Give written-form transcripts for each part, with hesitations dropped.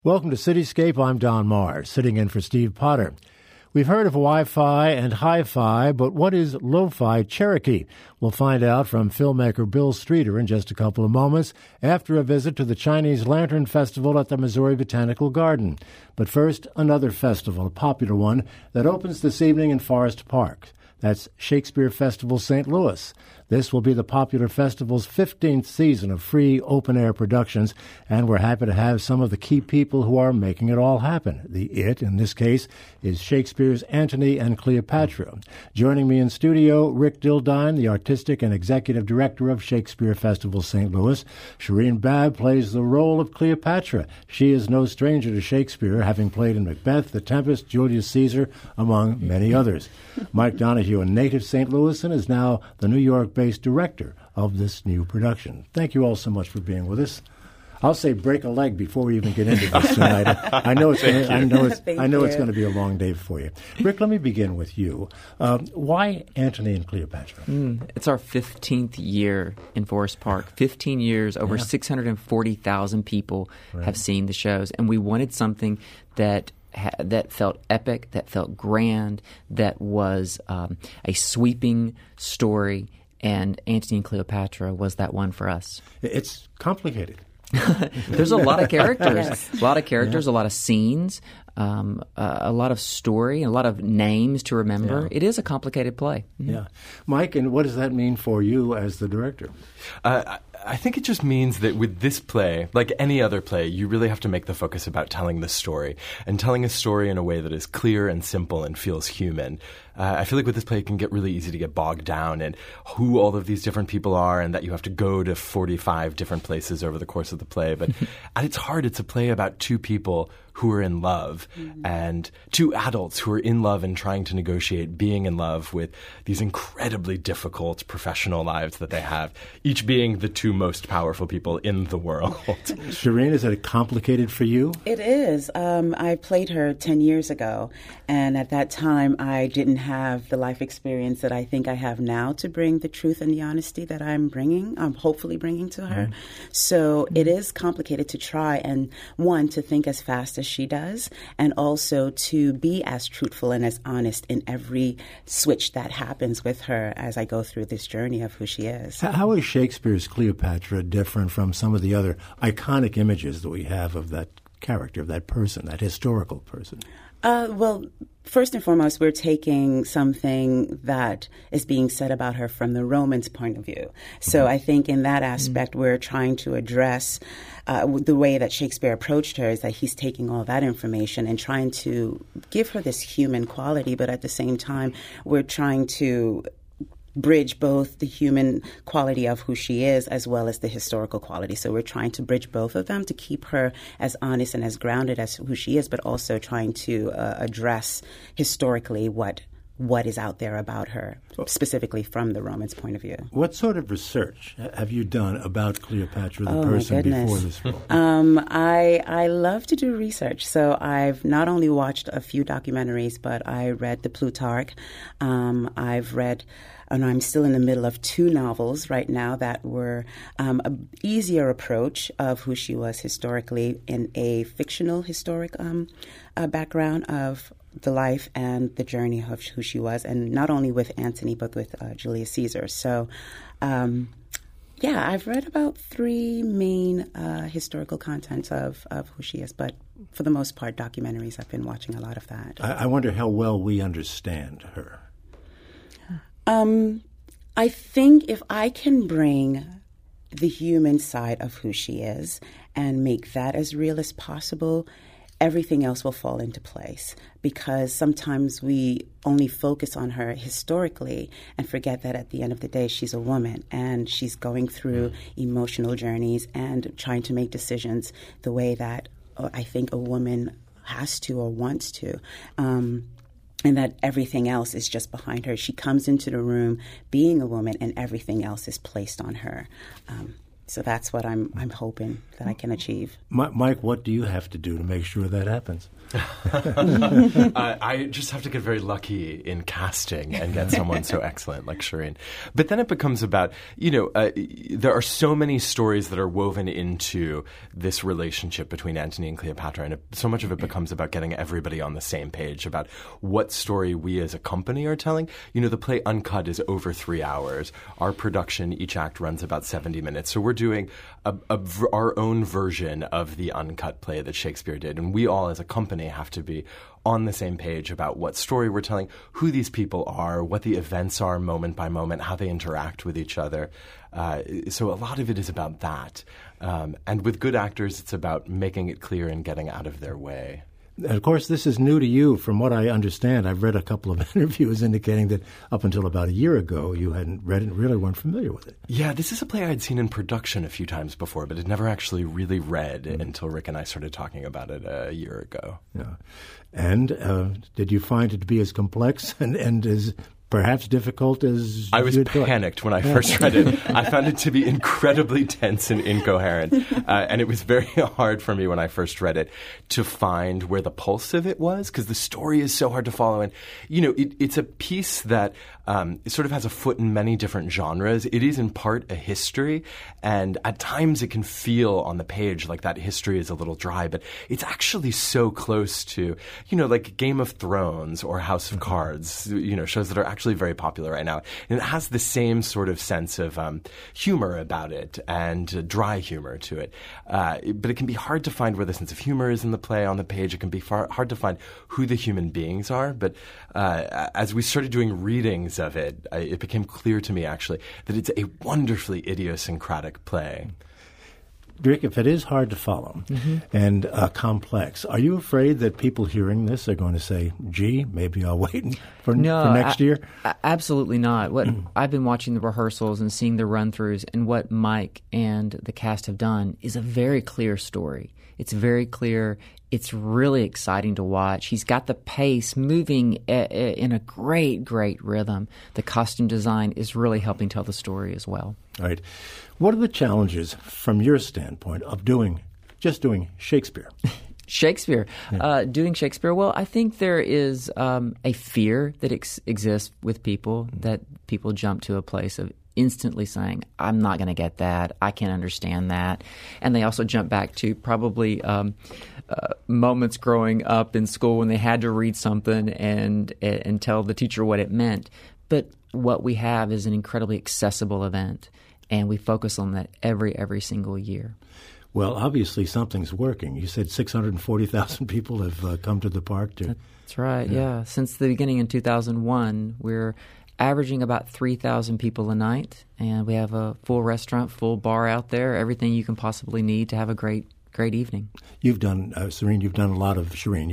Welcome to Cityscape. I'm Don Marr, sitting in for Steve Potter. We've heard of Wi-Fi and Hi-Fi, but what is Lo-Fi Cherokee? We'll find out from filmmaker Bill Streeter in just a couple of moments after a visit to the Chinese Lantern Festival at the Missouri Botanical Garden. But first, another festival, a popular one, that opens this evening in Forest Park. That's Shakespeare Festival St. Louis. This will be the popular festival's 15th season of free open-air productions, and we're happy to have some of the key people who are making it all happen. The it, in this case, is Shakespeare's Antony and Cleopatra. Joining me in studio, Rick Dildine, the artistic and executive director of Shakespeare Festival St. Louis. Shireen Babb plays the role of Cleopatra. She is no stranger to Shakespeare, having played in Macbeth, The Tempest, Julius Caesar, among many others. Mike Donahue, a native St. Louisan, is now the New York-based director of this new production. Thank you all so much for being with us. I'll say break a leg before we even get into this tonight. I know it's going to be a long day for you. Rick, let me begin with you. Why Antony and Cleopatra? It's our 15th year in Forest Park. 15 years, over 640,000 people have seen the shows, and we wanted something that felt epic, that felt grand, that was a sweeping story, and Antony and Cleopatra was that one for us. It's complicated. There's a lot of characters, a lot of scenes, a lot of story, a lot of names to remember. It is a complicated play. Yeah. Mike, and what does that mean for you as the director? I think it just means that with this play, like any other play, you really have to make the focus about telling the story and telling a story in a way that is clear and simple and feels human. I feel like with this play, it can get really easy to get bogged down in who all of these different people are and that you have to go to 45 different places over the course of the play. But at its heart, it's a play about two people who are in love and two adults who are in love and trying to negotiate being in love with these incredibly difficult professional lives that they have, each being the two most powerful people in the world. Shireen, is it complicated for you? It is. I played her 10 years ago, and at that time I didn't have the life experience that I think I have now to bring the truth and the honesty that I'm hopefully bringing to her. So it is complicated to try and, one, to think as fast as she does, and also to be as truthful and as honest in every switch that happens with her as I go through this journey of who she is. How is Shakespeare's Cleopatra different from some of the other iconic images that we have of that character, of that person, that historical person? Well, first and foremost, we're taking something that is being said about her from the Romans' point of view. So I think in that aspect, we're trying to address the way that Shakespeare approached her is that he's taking all that information and trying to give her this human quality, but at the same time, we're trying to bridge both the human quality of who she is as well as the historical quality. So we're trying to bridge both of them to keep her as honest and as grounded as who she is, but also trying to address historically what is out there about her, specifically from the Romans' point of view. What sort of research have you done about Cleopatra, the person, before this role? I love to do research. So I've not only watched a few documentaries, but I read the Plutarch. I've read... And I'm still in the middle of two novels right now that were an easier approach of who she was historically in a fictional historic background of the life and the journey of who she was, and not only with Antony, but with Julius Caesar. So, I've read about three main historical contents of who she is, but for the most part, documentaries, I've been watching a lot of that. I wonder how well we understand her. I think if I can bring the human side of who she is and make that as real as possible, everything else will fall into place, because sometimes we only focus on her historically and forget that at the end of the day, she's a woman and she's going through emotional journeys and trying to make decisions the way that I think a woman has to or wants to. And that everything else is just behind her. She comes into the room being a woman, and everything else is placed on her. So that's what I'm hoping that I can achieve. Mike, what do you have to do to make sure that happens? I just have to get very lucky in casting and get someone so excellent like Shireen. But then it becomes about, there are so many stories that are woven into this relationship between Antony and Cleopatra, and so much of it becomes about getting everybody on the same page about what story we as a company are telling. The play Uncut is over 3 hours. Our production, each act runs about 70 minutes. So we're doing our own version of the Uncut play that Shakespeare did, and we all as a company have to be on the same page about what story we're telling, who these people are, what the events are moment by moment, how they interact with each other. So a lot of it is about that. And with good actors, it's about making it clear and getting out of their way. And of course, this is new to you. From what I understand, I've read a couple of interviews indicating that up until about a year ago, you hadn't read it and really weren't familiar with it. Yeah, this is a play I'd seen in production a few times before, but had never actually really read until Rick and I started talking about it a year ago. Yeah. And did you find it to be as complex and as perhaps difficult as I was panicked when I first read it. I found it to be incredibly tense and incoherent. And it was very hard for me when I first read it to find where the pulse of it was, because the story is so hard to follow. And, it's a piece that it sort of has a foot in many different genres. It is in part a history, and at times it can feel on the page like that history is a little dry, but it's actually so close to, like Game of Thrones or House of Cards, shows that are actually very popular right now. And it has the same sort of sense of humor about it and dry humor to it. But it can be hard to find where the sense of humor is in the play on the page. It can be hard to find who the human beings are. But as we started doing readings of it, it became clear to me, actually, that it's a wonderfully idiosyncratic play. Rick, if it is hard to follow and complex, are you afraid that people hearing this are going to say, gee, maybe I'll wait for next year? Absolutely not. What I've been watching the rehearsals and seeing the run-throughs, and what Mike and the cast have done is a very clear story. It's very clear. It's really exciting to watch. He's got the pace moving in a great, great rhythm. The costume design is really helping tell the story as well. All right. What are the challenges from your standpoint of doing Shakespeare? Shakespeare. Doing Shakespeare, well, I think there is a fear that exists with people, that people jump to a place of instantly saying, I'm not going to get that, I can't understand that. And they also jump back to probably moments growing up in school when they had to read something and tell the teacher what it meant. But what we have is an incredibly accessible event, and we focus on that every single year. Well, obviously something's working. You said 640,000 people have come to the park. That's right, yeah. Since the beginning in 2001, we're averaging about 3,000 people a night, and we have a full restaurant, full bar out there, everything you can possibly need to have a great evening. You've done, Shireen, you've done a lot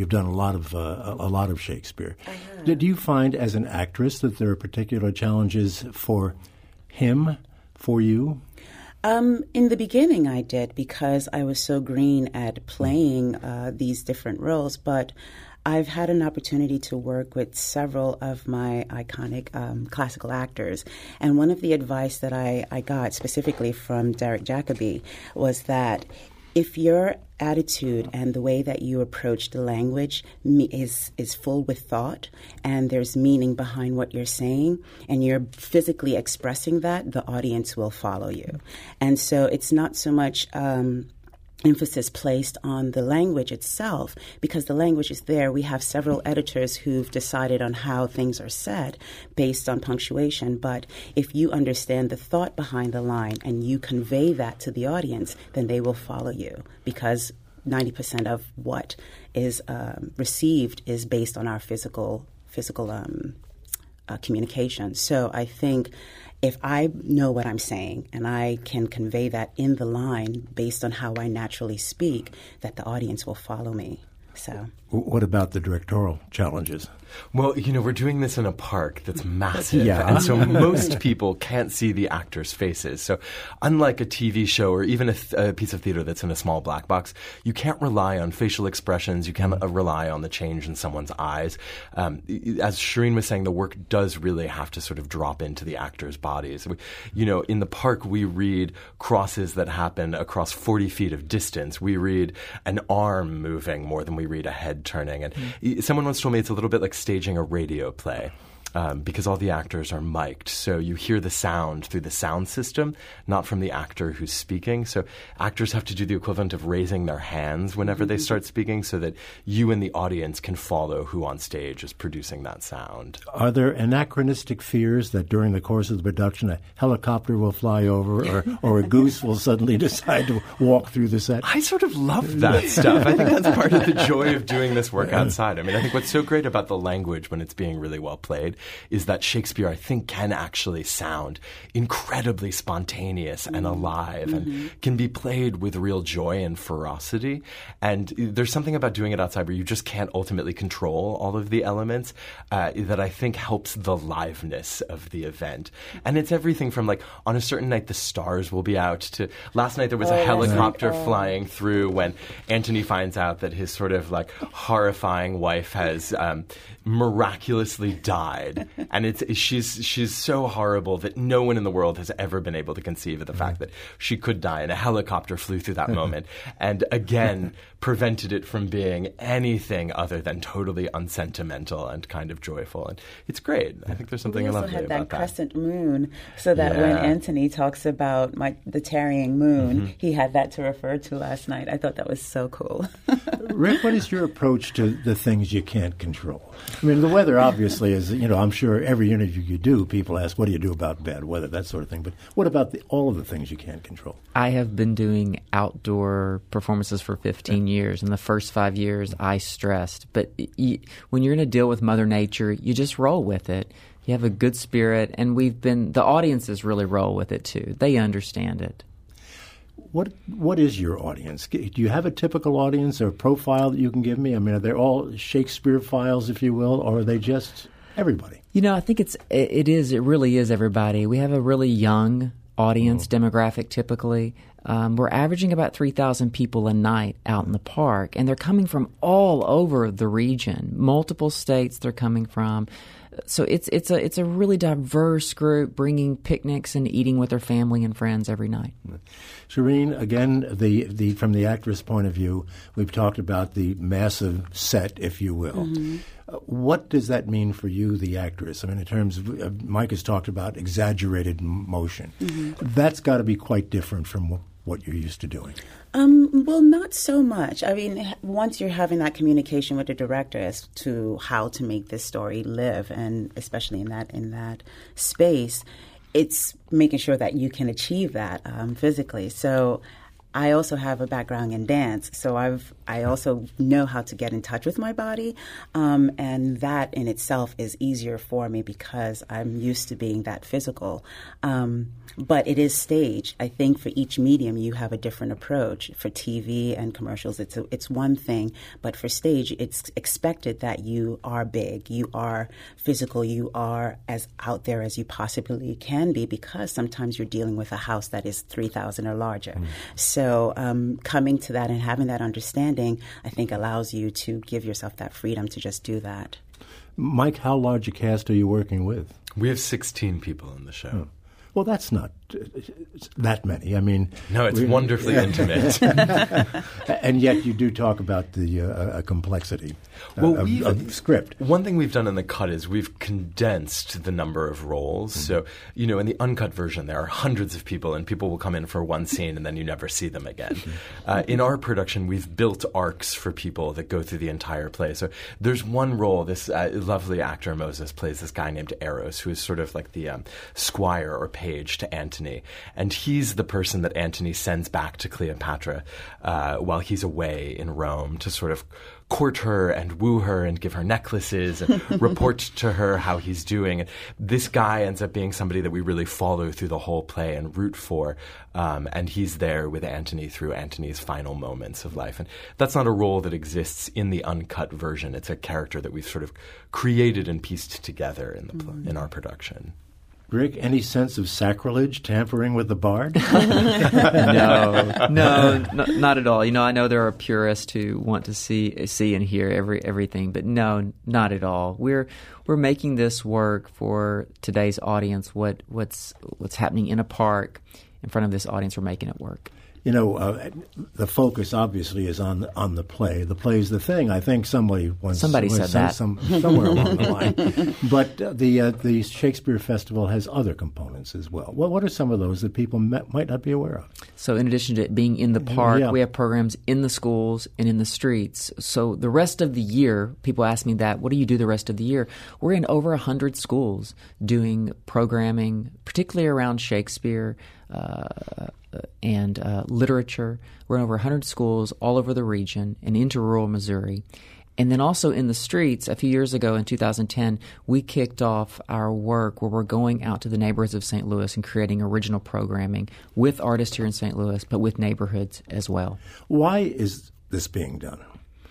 of Shakespeare. Do you find as an actress that there are particular challenges for him, for you? In the beginning I did, because I was so green at playing these different roles, but I've had an opportunity to work with several of my iconic classical actors. And one of the advice that I got specifically from Derek Jacobi was that if your attitude and the way that you approach the language is full with thought, and there's meaning behind what you're saying, and you're physically expressing that, the audience will follow you. And so it's not so much emphasis placed on the language itself, because the language is there. We have several editors who've decided on how things are said based on punctuation. But if you understand the thought behind the line and you convey that to the audience, then they will follow you, because 90% of what is received is based on our physical communication. So I think if I know what I'm saying and I can convey that in the line based on how I naturally speak, that the audience will follow me. So, what about the directorial challenges? Well, we're doing this in a park that's massive, Yeah. and so most people can't see the actors' faces. So unlike a TV show or even a piece of theater that's in a small black box, you can't rely on facial expressions. You can't rely on the change in someone's eyes. As Shireen was saying, the work does really have to sort of drop into the actors' bodies. In the park, we read crosses that happen across 40 feet of distance. We read an arm moving more than we read a head turning. And someone once told me it's a little bit like staging a radio play. Because all the actors are mic'd. So you hear the sound through the sound system, not from the actor who's speaking. So actors have to do the equivalent of raising their hands whenever they start speaking so that you and the audience can follow who on stage is producing that sound. Are there anachronistic fears that during the course of the production a helicopter will fly over or a goose will suddenly decide to walk through the set? I sort of love that stuff. I think that's part of the joy of doing this work outside. I mean, I think what's so great about the language when it's being really well played is that Shakespeare, I think, can actually sound incredibly spontaneous and alive and can be played with real joy and ferocity. And there's something about doing it outside where you just can't ultimately control all of the elements that I think helps the liveness of the event. And it's everything from, like, on a certain night, the stars will be out to last night there was a helicopter flying through when Antony finds out that his sort of, like, horrifying wife has miraculously died. And she's so horrible that no one in the world has ever been able to conceive of the fact that she could die, and a helicopter flew through that moment and again prevented it from being anything other than totally unsentimental and kind of joyful. And it's great. I think there's something lovely about that. We also had that crescent moon, so that when Antony talks about the tarrying moon, he had that to refer to last night. I thought that was so cool. Rick, what is your approach to the things you can't control? I mean, the weather obviously is, I'm sure every interview you do, people ask, what do you do about bad weather, that sort of thing. But what about all of the things you can't control? I have been doing outdoor performances for 15 years. In the first 5 years, I stressed. But when you're going to deal with Mother Nature, you just roll with it. You have a good spirit, and the audiences really roll with it too. They understand it. What is your audience? Do you have a typical audience or profile that you can give me? I mean, are they all Shakespeare files, if you will, or are they just everybody? I think it really is everybody. We have a really young audience demographic typically. We're averaging about 3,000 people a night out in the park, and they're coming from all over the region, multiple states they're coming from. So it's a really diverse group, bringing picnics and eating with their family and friends every night. Shireen, again, the from the actress point of view, we've talked about the massive set, if you will. What does that mean for you, the actress? I mean, in terms of Mike has talked about exaggerated motion. That's got to be quite different from what you're used to doing. Well, not so much. I mean, once you're having that communication with the director as to how to make this story live, and especially in that space, it's making sure that you can achieve that physically. So I also have a background in dance, so I also know how to get in touch with my body, and that in itself is easier for me because I'm used to being that physical. But it is staged. I think for each medium you have a different approach. For TV and commercials, it's one thing, but for stage, it's expected that you are big, you are physical, you are as out there as you possibly can be, because sometimes you're dealing with a house that is 3,000 or larger. So coming to that and having that understanding, I think, allows you to give yourself that freedom to just do that. Mike, how large a cast are you working with? We have 16 people in the show. Well, that's not that many. I mean, no, it's wonderfully intimate. And yet you do talk about the complexity of script. One thing we've done in the cut is we've condensed the number of roles. So, in the uncut version, there are hundreds of people, and people will come in for one scene, and then you never see them again. In our production, we've built arcs for people that go through the entire play. So there's one role, this lovely actor, Moses, plays this guy named Eros, who is sort of like the squire or page to Antony. Antony. And he's the person that Antony sends back to Cleopatra while he's away in Rome to sort of court her and woo her and give her necklaces and report to her how he's doing. And this guy ends up being somebody that we really follow through the whole play and root for. And he's there with Antony through Antony's final moments of life. And that's not a role that exists in the uncut version. It's a character that we've sort of created and pieced together in the in our production. Rick, any sense of sacrilege, tampering with the bard? No, not at all. I know there are purists who want to see and hear everything, but no, not at all. We're making this work for today's audience. What's happening in a park in front of this audience, we're making it work. The focus obviously is on the play. The play is the thing. I think somebody said that somewhere along the line. But the Shakespeare Festival has other components as well. What are some of those that people might not be aware of? So in addition to it being in the park, we have programs in the schools and in the streets. So the rest of the year, people ask me that, what do you do the rest of the year? We're in over 100 schools doing programming, particularly around Shakespeare, and literature. We're in over 100 schools all over the region and into rural Missouri. And then also in the streets, a few years ago in 2010, we kicked off our work where we're going out to the neighborhoods of St. Louis and creating original programming with artists here in St. Louis, but with neighborhoods as well. Why is this being done?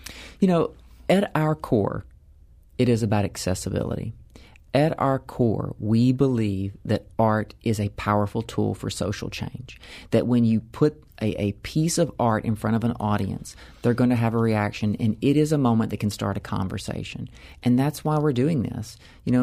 At our core, it is about accessibility. At our core, we believe that art is a powerful tool for social change, that when you put a piece of art in front of an audience, they're going to have a reaction, and it is a moment that can start a conversation. And that's why we're doing this.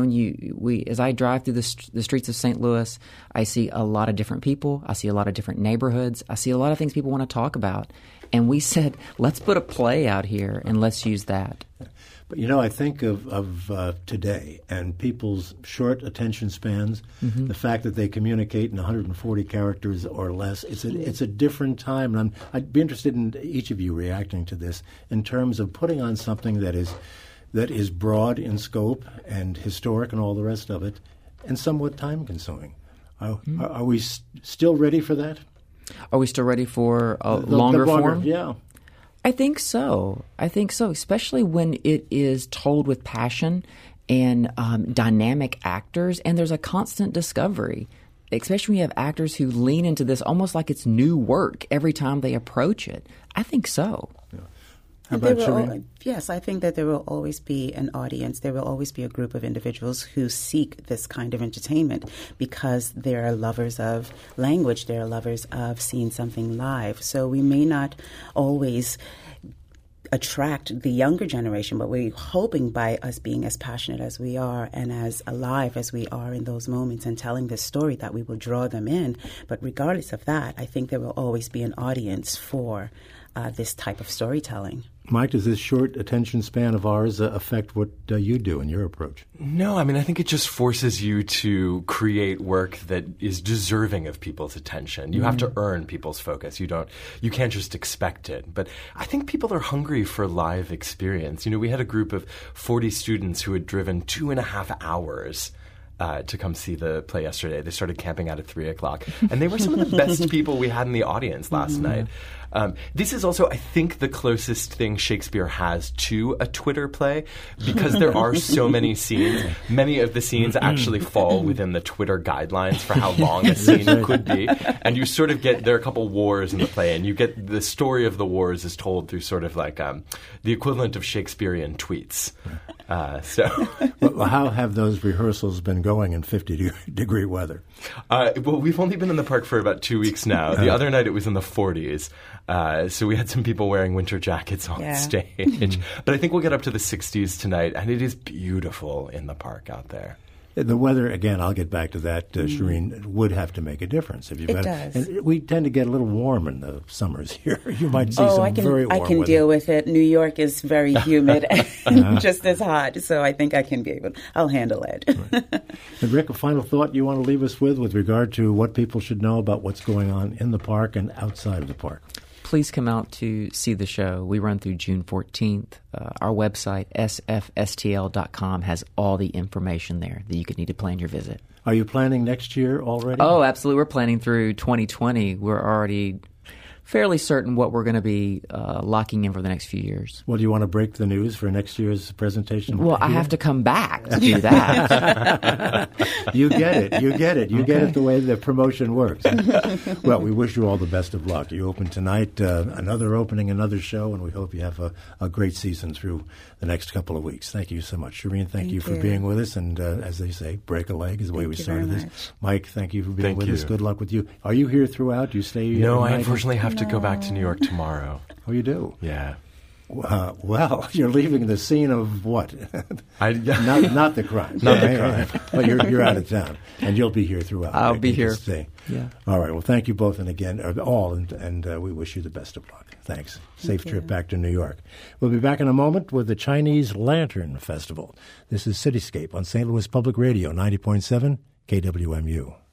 As I drive through the streets of St. Louis, I see a lot of different people. I see a lot of different neighborhoods. I see a lot of things people want to talk about. And we said, let's put a play out here, and let's use that. But I think of today and people's short attention spans, the fact that they communicate in 140 characters or less. It's a different time, and I'd be interested in each of you reacting to this in terms of putting on something that is broad in scope and historic and all the rest of it, and somewhat time consuming. Are we still ready for that? Are we still ready for a longer form? Yeah. I think so, especially when it is told with passion and dynamic actors, and there's a constant discovery, especially when you have actors who lean into this almost like it's new work every time they approach it. I think so. Yeah. How about Shireen? Yes, I think that there will always be an audience. There will always be a group of individuals who seek this kind of entertainment because they're lovers of language. They're lovers of seeing something live. So we may not always attract the younger generation, but we're hoping by us being as passionate as we are and as alive as we are in those moments and telling this story that we will draw them in. But regardless of that, I think there will always be an audience for this type of storytelling. Mike, does this short attention span of ours affect what you do in your approach? No, I think it just forces you to create work that is deserving of people's attention. You have to earn people's focus. You can't just expect it. But I think people are hungry for live experience. We had a group of 40 students who had driven 2.5 hours to come see the play yesterday. They started camping out at 3 o'clock. And they were some of the best people we had in the audience last night. This is also, I think, the closest thing Shakespeare has to a Twitter play because there are so many scenes. Many of the scenes actually fall within the Twitter guidelines for how long a scene could be. And you sort of there are a couple wars in the play, and you get the story of the wars is told through sort of like the equivalent of Shakespearean tweets. Well, how have those rehearsals been going in 50-degree weather? Well, we've only been in the park for about 2 weeks now. The other night it was in the 40s. So we had some people wearing winter jackets on stage. But I think we'll get up to the 60s tonight, and it is beautiful in the park out there. The weather, again, I'll get back to that, Shireen, would have to make a difference. It does. And we tend to get a little warm in the summers here. You might see some very warm I can weather. deal with it. New York is very humid and just as hot, so I think I can be able. I'll handle it. Right. And Rick, a final thought you want to leave us with regard to what people should know about what's going on in the park and outside of the park? please come out to see the show. We run through June 14th. Our website, sfstl.com, has all the information there that you could need to plan your visit. Are you planning next year already? Oh, absolutely. We're planning through 2020. We're already fairly certain what we're going to be locking in for the next few years. Well, do you want to break the news for next year's presentation? Well, I have to come back to do that. You get it. You get it. You get it the way the promotion works. Well, we wish you all the best of luck. You open tonight, another opening, another show, and we hope you have a great season through the next couple of weeks. Thank you so much. Shireen, thank you for being with us. And as they say, break a leg is the way we started this. Mike, thank you for being with us. Good luck with you. Are you here throughout? Do you stay here? No, I unfortunately have to go back to New York tomorrow. Oh, you do? Yeah. Well, you're leaving the scene of what? Not the crime. Not the crime. But you're out of town, and you'll be here throughout. I'll be here. Yeah. All right. Well, thank you both, and again, and we wish you the best of luck. Thanks. Safe trip back to New York. We'll be back in a moment with the Chinese Lantern Festival. This is Cityscape on St. Louis Public Radio, 90.7 KWMU.